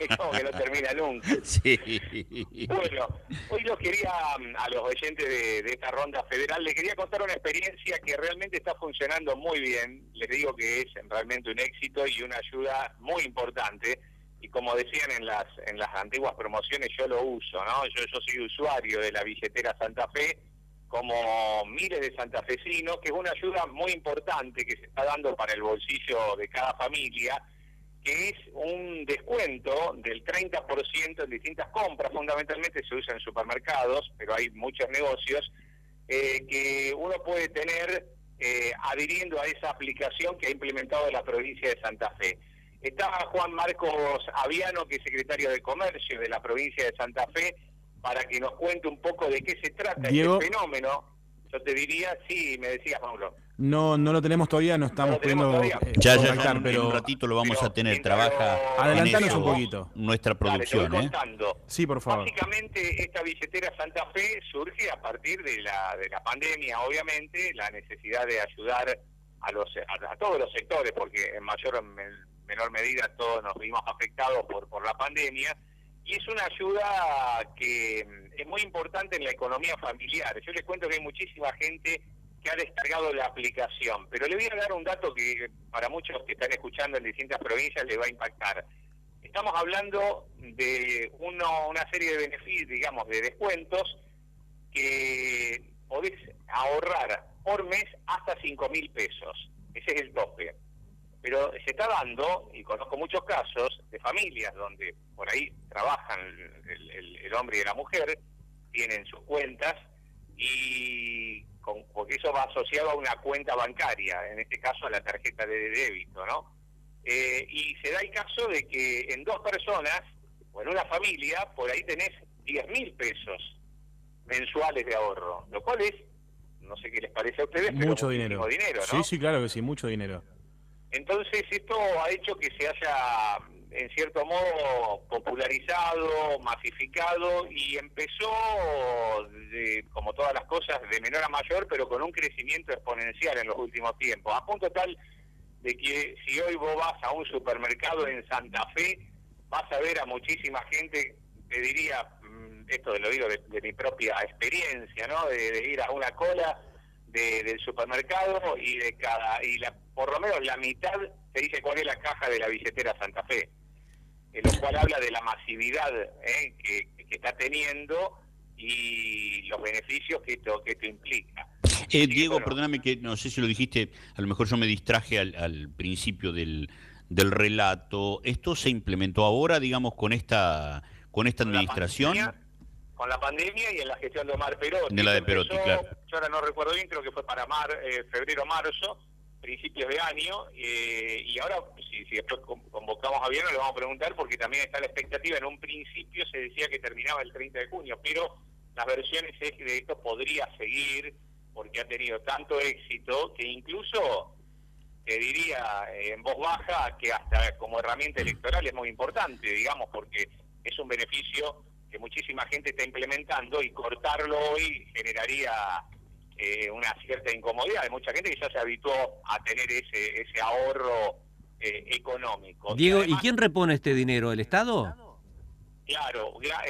Como que no termina nunca. Sí. Bueno, hoy los quería, a los oyentes de esta ronda federal, les quería contar una experiencia que realmente está funcionando muy bien. Les digo que es realmente un éxito y una ayuda muy importante. Y como decían en las antiguas promociones, yo lo uso, ¿no? Yo soy usuario de la billetera Santa Fe, como miles de santafesinos, que es una ayuda muy importante que se está dando para el bolsillo de cada familia, que es un descuento del 30% en distintas compras. Fundamentalmente se usa en supermercados, pero hay muchos negocios que uno puede tener adhiriendo a esa aplicación que ha implementado la provincia de Santa Fe. Está Juan Marcos Aviano, que es secretario de Comercio de la provincia de Santa Fe, para que nos cuente un poco de qué se trata Diego, este fenómeno. Yo te diría, sí, me decías, Paulo. no lo tenemos todavía, no estamos pudiendo Ya contactar, en pero un ratito lo vamos a tener. mientras Trabaja adelantanos en eso un poquito. nuestra Dale, te voy producción, contando. Sí, por favor. Básicamente, esta billetera Santa Fe surge a partir de la pandemia, obviamente, la necesidad de ayudar a todos los sectores, porque en mayor o menor medida todos nos vimos afectados por la pandemia, y es una ayuda que es muy importante en la economía familiar. Yo les cuento que hay muchísima gente que ha descargado la aplicación, pero le voy a dar un dato que para muchos que están escuchando en distintas provincias les va a impactar. Estamos hablando de una serie de beneficios, digamos, de descuentos, que podés ahorrar por mes hasta 5.000 pesos. Ese es el tope. Pero se está dando, y conozco muchos casos, de familias donde por ahí trabajan el hombre y la mujer, tienen sus cuentas, y porque eso va asociado a una cuenta bancaria, en este caso a la tarjeta de débito, ¿no? Y se da el caso de que en dos personas, o en una familia, por ahí tenés 10.000 pesos mensuales de ahorro, lo cual es, no sé qué les parece a ustedes, mucho pero dinero. dinero, ¿no? Sí, sí, claro que sí, mucho dinero. Entonces esto ha hecho que se haya, en cierto modo, popularizado, masificado, y empezó, como todas las cosas, de menor a mayor, pero con un crecimiento exponencial en los últimos tiempos, a punto tal de que si hoy vos vas a un supermercado en Santa Fe, vas a ver a muchísima gente, te diría, esto lo digo de mi propia experiencia, ¿no? De ir a una cola del supermercado y por lo menos la mitad te dice cuál es la caja de la billetera Santa Fe, lo cual habla de la masividad que está teniendo y los beneficios que esto implica. Diego, bueno, perdóname que no sé si lo dijiste, a lo mejor yo me distraje al principio del relato. ¿Esto se implementó ahora, digamos, con esta administración? Con la pandemia y en la gestión de Omar Perotti. De la de Perotti, claro. Yo ahora no recuerdo bien, creo que fue para febrero, marzo, principios de año, y ahora, si después convocamos a Viano, le vamos a preguntar, porque también está la expectativa. En un principio se decía que terminaba el 30 de junio, pero las versiones es que de esto podría seguir, porque ha tenido tanto éxito, que incluso, te diría en voz baja, que hasta como herramienta electoral es muy importante, digamos, porque es un beneficio que muchísima gente está implementando, y cortarlo hoy generaría una cierta incomodidad de mucha gente que ya se habituó a tener ese ahorro económico. Diego, además, ¿y quién repone este dinero? ¿El Estado? Claro,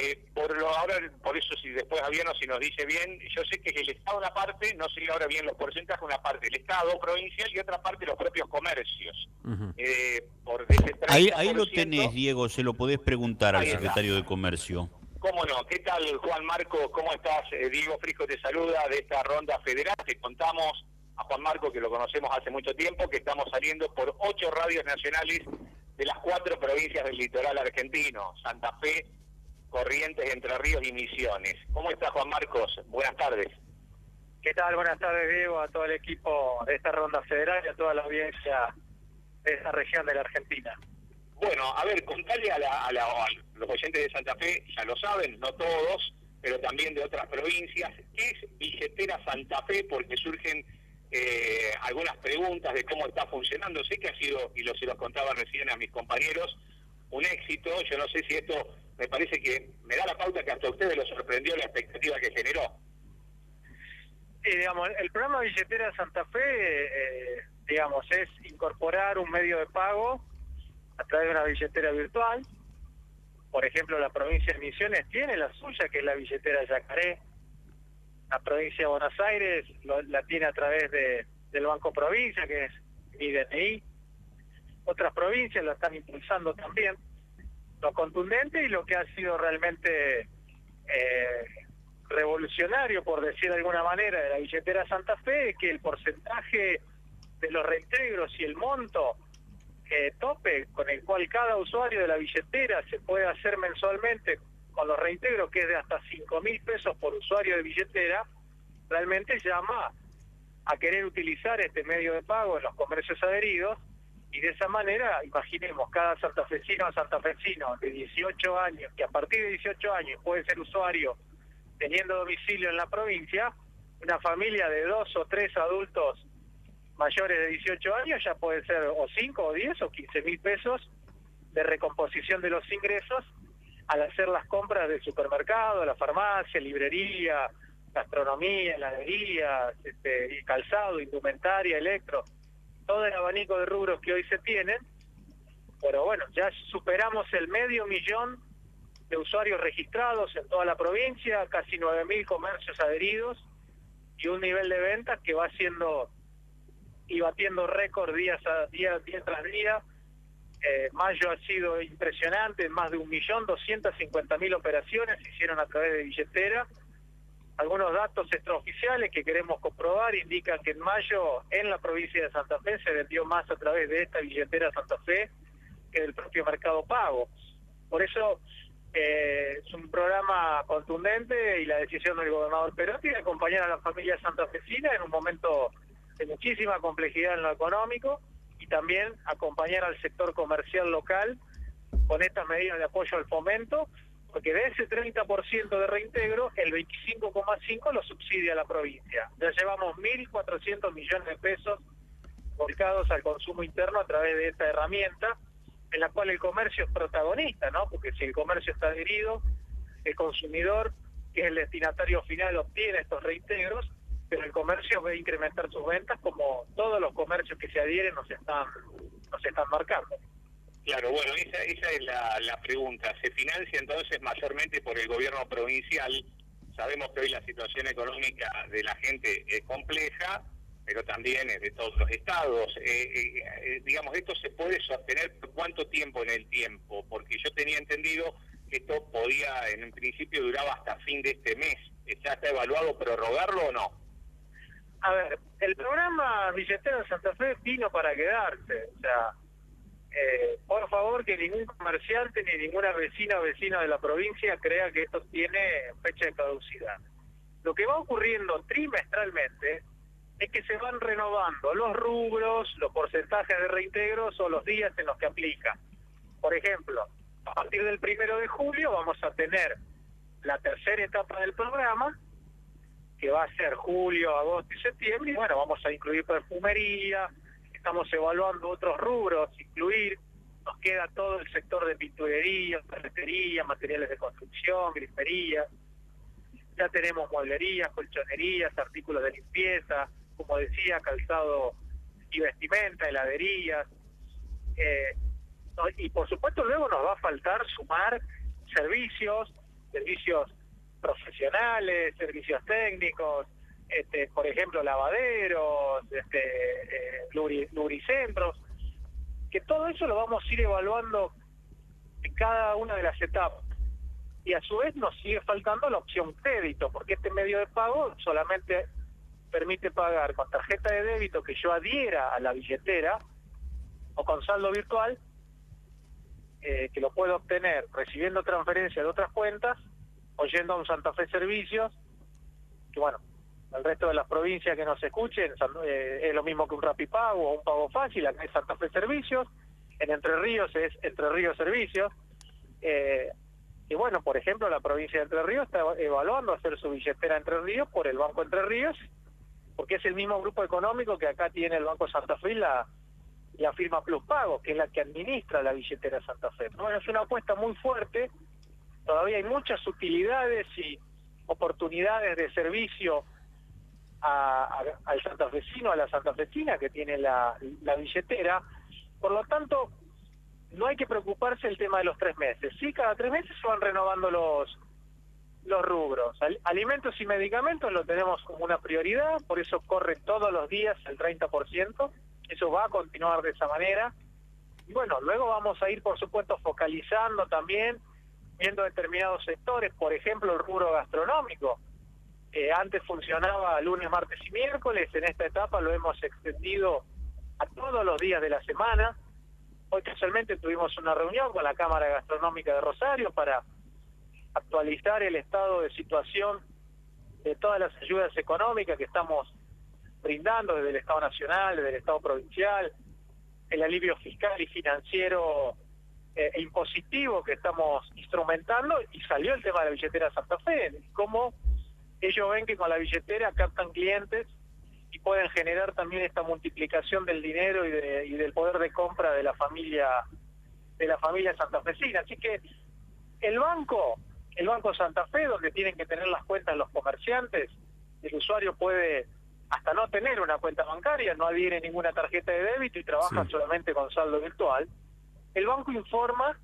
por eso, si después Aviano si nos dice bien, yo sé que el Estado una parte, no sé ahora bien los porcentajes, una parte el Estado provincial y otra parte los propios comercios. Por ese 30%, Ahí lo tenés, Diego, se lo podés preguntar al secretario de Comercio. ¿Cómo no? ¿Qué tal, Juan Marco? ¿Cómo estás? Diego Frisco te saluda de esta ronda federal. Te contamos a Juan Marco, que lo conocemos hace mucho tiempo, que estamos saliendo por 8 radios nacionales de las 4 provincias del litoral argentino: Santa Fe, Corrientes, Entre Ríos y Misiones. ¿Cómo estás, Juan Marcos? Buenas tardes. ¿Qué tal? Buenas tardes, Diego, a todo el equipo de esta ronda federal y a toda la audiencia de esta región de la Argentina. Bueno, a ver, contale a los oyentes de Santa Fe, ya lo saben, no todos, pero también de otras provincias, ¿qué es billetera Santa Fe? Porque surgen algunas preguntas de cómo está funcionando. Sé que ha sido, y se los contaba recién a mis compañeros, un éxito. Yo no sé si esto, me parece que me da la pauta que hasta a ustedes los sorprendió la expectativa que generó. Digamos, el programa Billetera Santa Fe, digamos, es incorporar un medio de pago a través de una billetera virtual, Por ejemplo, la provincia de Misiones tiene la suya, que es la billetera Yacaré. La provincia de Buenos Aires la tiene a través del Banco Provincia, que es mi DNI. Otras provincias la están impulsando también. Lo contundente y lo que ha sido realmente revolucionario, por decir de alguna manera, de la billetera Santa Fe, es que el porcentaje de los reintegros y el monto tope con el cual cada usuario de la billetera se puede hacer mensualmente con los reintegros, que es de hasta 5.000 pesos por usuario de billetera, realmente llama a querer utilizar este medio de pago en los comercios adheridos. Y de esa manera, imaginemos, cada santafesino o santafesino de 18 años, que a partir de 18 años puede ser usuario teniendo domicilio en la provincia, una familia de 2 o 3 adultos mayores de 18 años ya puede ser o 5 o 10 o 15.000 pesos de recomposición de los ingresos al hacer las compras del supermercado, la farmacia, librería, gastronomía, heladería, calzado, indumentaria, electro, todo el abanico de rubros que hoy se tienen. Pero bueno, ya superamos el 500.000 de usuarios registrados en toda la provincia, casi 9.000 comercios adheridos y un nivel de ventas que va haciendo y batiendo récord día tras día. Mayo ha sido impresionante, más de 1.250.000 operaciones se hicieron a través de billetera. Algunos datos extraoficiales que queremos comprobar indican que en mayo en la provincia de Santa Fe se vendió más a través de esta billetera Santa Fe que del propio Mercado Pago. Por eso es un programa contundente y la decisión del gobernador Perotti de acompañar a la familia santafesina en un momento de muchísima complejidad en lo económico y también acompañar al sector comercial local con estas medidas de apoyo al fomento, porque de ese 30% de reintegro, el 25,5% lo subsidia la provincia. Ya llevamos 1.400 millones de pesos volcados al consumo interno a través de esta herramienta, en la cual el comercio es protagonista, ¿no? Porque si el comercio está adherido, el consumidor, que es el destinatario final, obtiene estos reintegros, pero el comercio va a incrementar sus ventas como todos los comercios que se adhieren nos están marcando. Claro, bueno, esa es la pregunta. ¿Se financia entonces mayormente por el gobierno provincial? Sabemos que hoy la situación económica de la gente es compleja, pero también es de todos los estados. Digamos, ¿esto se puede sostener por cuánto tiempo en el tiempo? Porque yo tenía entendido que esto podía, en un principio, duraba hasta fin de este mes. ¿Ya está evaluado prorrogarlo o no? A ver, el programa Billetera de Santa Fe vino para quedarse. O sea, por favor, que ningún comerciante ni ninguna vecina o vecino de la provincia crea que esto tiene fecha de caducidad. Lo que va ocurriendo trimestralmente es que se van renovando los rubros, los porcentajes de reintegros o los días en los que aplica. Por ejemplo, a partir del 1 de julio vamos a tener la tercera etapa del programa, que va a ser julio, agosto y septiembre, y bueno, vamos a incluir perfumería, estamos evaluando otros rubros, incluir, nos queda todo el sector de pinturería, ferretería, materiales de construcción, grifería, ya tenemos mueblerías, colchonerías, artículos de limpieza, como decía, calzado y vestimenta, heladerías, y por supuesto luego nos va a faltar sumar servicios profesionales, servicios técnicos, por ejemplo lavaderos, lubricentros, que todo eso lo vamos a ir evaluando en cada una de las etapas. Y a su vez nos sigue faltando la opción crédito, porque este medio de pago solamente permite pagar con tarjeta de débito que yo adhiera a la billetera o con saldo virtual, que lo puedo obtener recibiendo transferencias de otras cuentas o yendo a un Santa Fe Servicios, que bueno, el resto de las provincias que nos escuchen es lo mismo que un Rapipago o un Pago Fácil. Acá es Santa Fe Servicios, en Entre Ríos es Entre Ríos Servicios, y bueno, por ejemplo, la provincia de Entre Ríos está evaluando hacer su billetera Entre Ríos por el Banco Entre Ríos, porque es el mismo grupo económico que acá tiene el Banco Santa Fe y la firma Plus Pago, que es la que administra la billetera Santa Fe. Bueno, es una apuesta muy fuerte, todavía hay muchas utilidades y oportunidades de servicio al santafesino, a la santafesina que tiene la billetera. Por lo tanto, no hay que preocuparse el tema de los 3 meses. Sí, cada 3 meses se van renovando los rubros. Alimentos y medicamentos lo tenemos como una prioridad, por eso corre todos los días el 30%, eso va a continuar de esa manera. Y bueno, luego vamos a ir, por supuesto, focalizando también, viendo determinados sectores, por ejemplo, el rubro gastronómico. Antes funcionaba lunes, martes y miércoles, en esta etapa lo hemos extendido a todos los días de la semana. Hoy casualmente tuvimos una reunión con la Cámara Gastronómica de Rosario para actualizar el estado de situación de todas las ayudas económicas que estamos brindando desde el Estado Nacional, desde el Estado Provincial, el alivio fiscal y financiero e impositivo que estamos instrumentando, y salió el tema de la billetera Santa Fe, cómo ellos ven que con la billetera captan clientes y pueden generar también esta multiplicación del dinero y del poder de compra de la familia santafesina. Así que el Banco Santa Fe, donde tienen que tener las cuentas los comerciantes, el usuario puede hasta no tener una cuenta bancaria, no adhiere ninguna tarjeta de débito y trabaja solamente con saldo virtual. El banco informa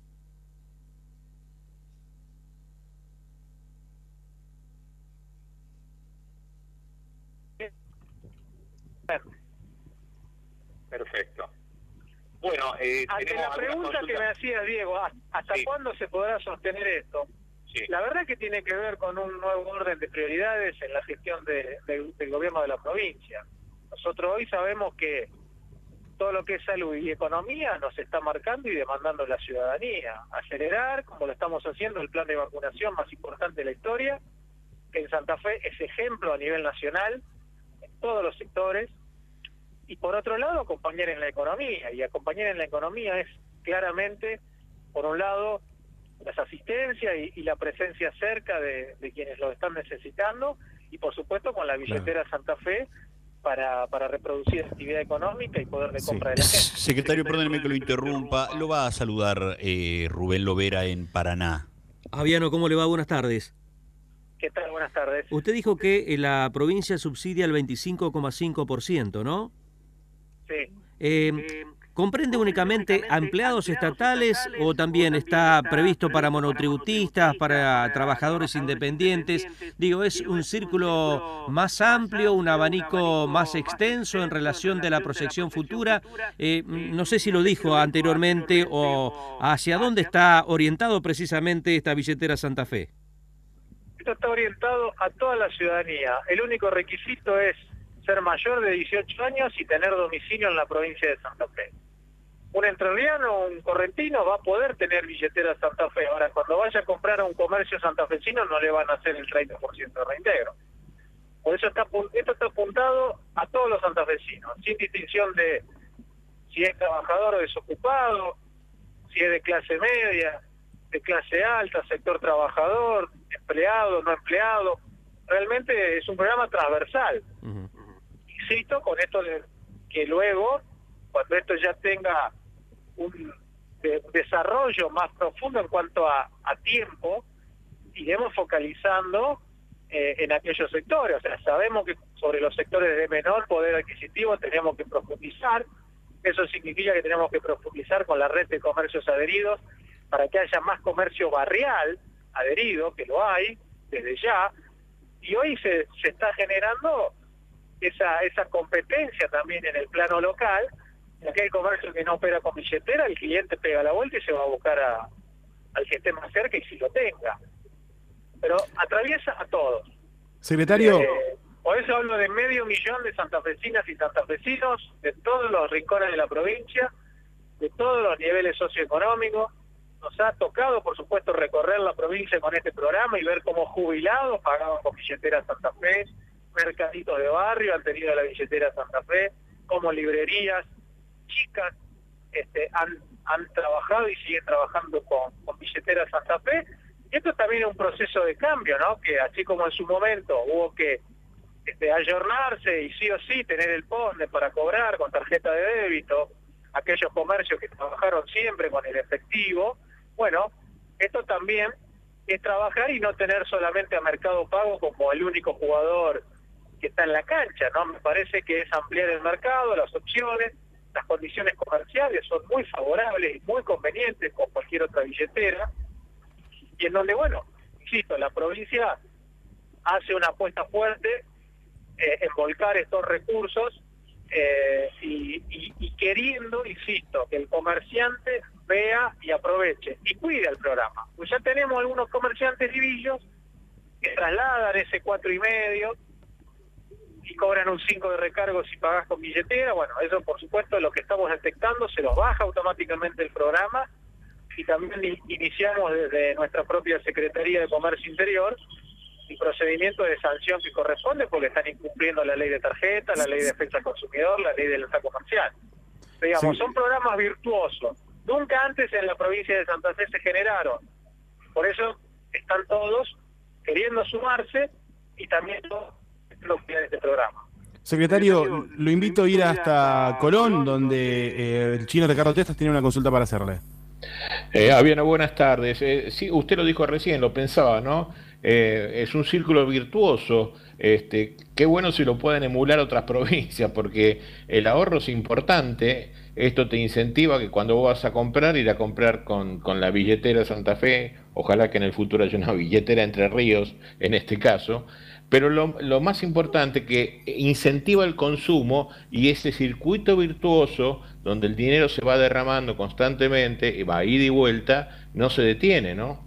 Perfecto. Bueno, ante la pregunta que me hacía Diego, ¿hasta cuándo se podrá sostener esto? Sí. La verdad que tiene que ver con un nuevo orden de prioridades en la gestión del gobierno de la provincia. Nosotros hoy sabemos que todo lo que es salud y economía nos está marcando y demandando la ciudadanía. Acelerar, como lo estamos haciendo, el plan de vacunación más importante de la historia, que en Santa Fe es ejemplo a nivel nacional, en todos los sectores. Y por otro lado, acompañar en la economía. Y acompañar en la economía es claramente, por un lado, las asistencias y la presencia cerca de quienes lo están necesitando, y por supuesto con la billetera Santa Fe para reproducir actividad económica y poder de compra de la gente. Secretario, perdóneme que lo interrumpa, lo va a saludar Rubén Lovera en Paraná. Aviano, ¿cómo le va? Buenas tardes. ¿Qué tal? Buenas tardes. Usted dijo que la provincia subsidia el 25,5%, ¿no? Sí. ¿Comprende únicamente a empleados estatales o también está previsto para monotributistas, para trabajadores independientes? Digo, ¿es un círculo más amplio, un abanico más extenso en relación de la proyección futura? No sé si lo dijo anteriormente o hacia dónde está orientado precisamente esta billetera Santa Fe. Esto está orientado a toda la ciudadanía. El único requisito es ser mayor de 18 años y tener domicilio en la provincia de Santa Fe. Un entrerriano o un correntino va a poder tener billetera Santa Fe. Ahora, cuando vaya a comprar a un comercio santafesino no le van a hacer el 30% de reintegro. Por eso esto está apuntado a todos los santafesinos, sin distinción de si es trabajador o desocupado, si es de clase media, de clase alta, sector trabajador, empleado, no empleado. Realmente es un programa transversal. Insisto con esto de que luego, cuando esto ya tenga un desarrollo más profundo en cuanto a tiempo, iremos focalizando en aquellos sectores. O sea, sabemos que sobre los sectores de menor poder adquisitivo tenemos que profundizar. Eso significa que tenemos que profundizar con la red de comercios adheridos para que haya más comercio barrial adherido, que lo hay desde ya, y hoy se está generando esa competencia también en el plano local. En aquel comercio que no opera con billetera, el cliente pega la vuelta y se va a buscar al que esté más cerca y si lo tenga. Pero atraviesa a todos. Secretario. Por eso hablo de 500.000 de santafesinas y santafesinos de todos los rincones de la provincia, de todos los niveles socioeconómicos. Nos ha tocado, por supuesto, recorrer la provincia con este programa y ver cómo jubilados pagaban con billetera Santa Fe, mercaditos de barrio han tenido la billetera Santa Fe, como librerías chicas han trabajado y siguen trabajando con billetera Santa Fe. Y esto también es un proceso de cambio, ¿no? Que así como en su momento hubo que ayornarse y sí o sí tener el POSNE para cobrar con tarjeta de débito, aquellos comercios que trabajaron siempre con el efectivo, bueno, esto también es trabajar y no tener solamente a Mercado Pago como el único jugador que está en la cancha, ¿no? Me parece que es ampliar el mercado, las opciones, las condiciones comerciales son muy favorables y muy convenientes con cualquier otra billetera, y en donde, bueno, insisto, la provincia hace una apuesta fuerte en volcar estos recursos y queriendo, insisto, que el comerciante vea y aproveche y cuide el programa. Pues ya tenemos algunos comerciantes libillos que trasladan ese 4,5 y cobran un 5 de recargo si pagas con billetera. Bueno, eso por supuesto es lo que estamos detectando, se los baja automáticamente el programa, y también iniciamos desde nuestra propia Secretaría de Comercio Interior el procedimiento de sanción que corresponde porque están incumpliendo la ley de tarjeta, la ley de defensa del consumidor, la ley de lealtad comercial. Digamos, son programas virtuosos. Nunca antes en la provincia de Santa Fe se generaron. Por eso están todos queriendo sumarse y también todos lo que este programa. Secretario, lo invito a ir hasta Colón, donde el chino Ricardo Testas tiene una consulta para hacerle. Bien, buenas tardes. Sí, usted lo dijo recién, lo pensaba, ¿no? Es un círculo virtuoso. Qué bueno si lo pueden emular otras provincias, porque el ahorro es importante. Esto te incentiva que cuando vos vas a comprar, ir a comprar con la billetera Santa Fe. Ojalá que en el futuro haya una billetera Entre Ríos, en este caso. Pero lo más importante, que incentiva el consumo, y ese circuito virtuoso donde el dinero se va derramando constantemente y va ida y vuelta, no se detiene, ¿no?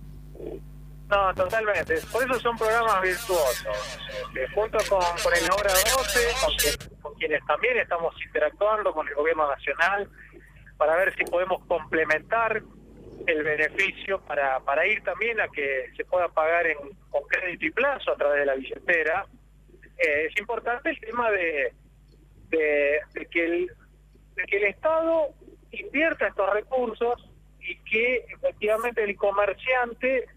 No, totalmente. Por eso son programas virtuosos. Junto con el Ahora 12, con quienes también estamos interactuando con el gobierno nacional, para ver si podemos complementar el beneficio para ir también a que se pueda pagar con crédito y plazo a través de la billetera. Es importante el tema de que el Estado invierta estos recursos y que efectivamente el comerciante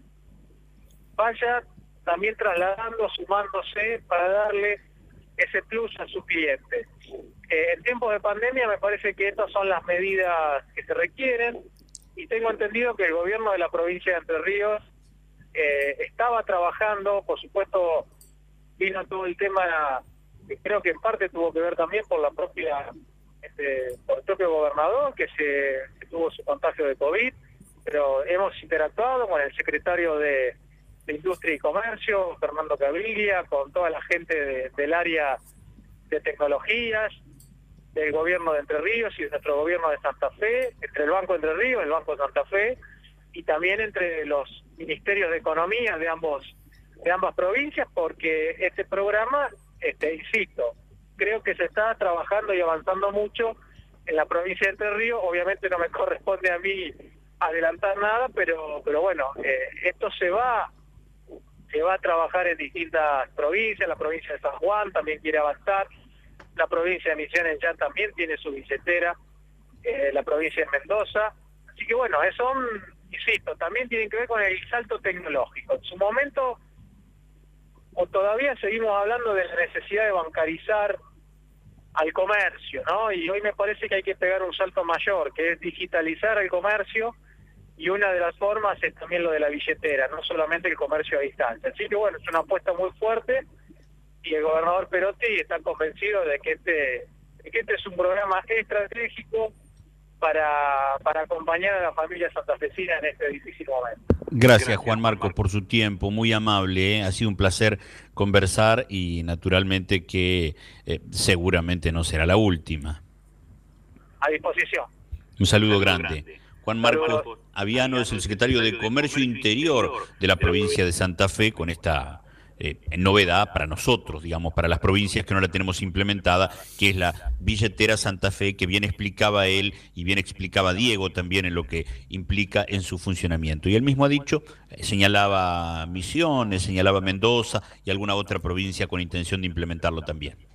vaya también trasladando, sumándose para darle ese plus a su cliente. En tiempos de pandemia me parece que estas son las medidas que se requieren, y tengo entendido que el gobierno de la provincia de Entre Ríos estaba trabajando, por supuesto vino todo el tema, que creo que en parte tuvo que ver también por la propia por el propio gobernador que tuvo su contagio de COVID, pero hemos interactuado con el secretario de Industria y Comercio, Fernando Caviglia, con toda la gente del área de tecnologías, del gobierno de Entre Ríos y de nuestro gobierno de Santa Fe, entre el Banco de Entre Ríos, el Banco de Santa Fe, y también entre los ministerios de Economía de ambas provincias, porque este programa, insisto, creo que se está trabajando y avanzando mucho en la provincia de Entre Ríos. Obviamente no me corresponde a mí adelantar nada, pero bueno, esto se va a trabajar en distintas provincias. La provincia de San Juan también quiere avanzar, la provincia de Misiones ya también tiene su billetera, la provincia de Mendoza. Así que bueno, insisto, también tienen que ver con el salto tecnológico. En su momento, o todavía seguimos hablando de la necesidad de bancarizar al comercio, ¿no? Y hoy me parece que hay que pegar un salto mayor, que es digitalizar el comercio, y una de las formas es también lo de la billetera, no solamente el comercio a distancia. Así que bueno, es una apuesta muy fuerte, y el gobernador Perotti está convencido de que este es un programa estratégico para acompañar a la familia santafesina en este difícil momento. Gracias, Juan Marcos, por su tiempo, muy amable, ¿eh? Ha sido un placer conversar, y naturalmente que seguramente no será la última. A disposición. Un saludo grande. Juan Marcos Aviano es el secretario de Comercio Interior de la provincia de Santa Fe, con esta novedad para nosotros, digamos, para las provincias que no la tenemos implementada, que es la billetera Santa Fe, que bien explicaba él y bien explicaba Diego también en lo que implica en su funcionamiento. Y él mismo ha dicho, señalaba Misiones, señalaba Mendoza y alguna otra provincia con intención de implementarlo también.